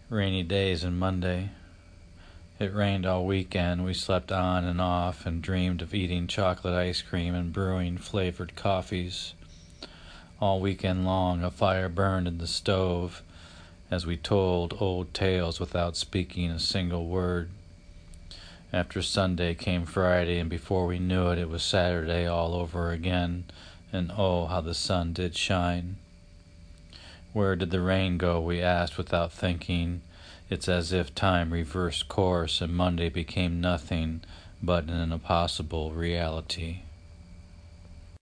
Rainy days and Monday. It rained all weekend. We slept on and off and dreamed of eating chocolate ice cream and brewing flavored coffees. All weekend long a fire burned in the stove as we told old tales without speaking a single word. After Sunday came Friday, and before we knew it, it was Saturday all over again, and oh, how the sun did shine. Where did the rain go, we asked without thinking. It's as if time reversed course and Monday became nothing but an impossible reality.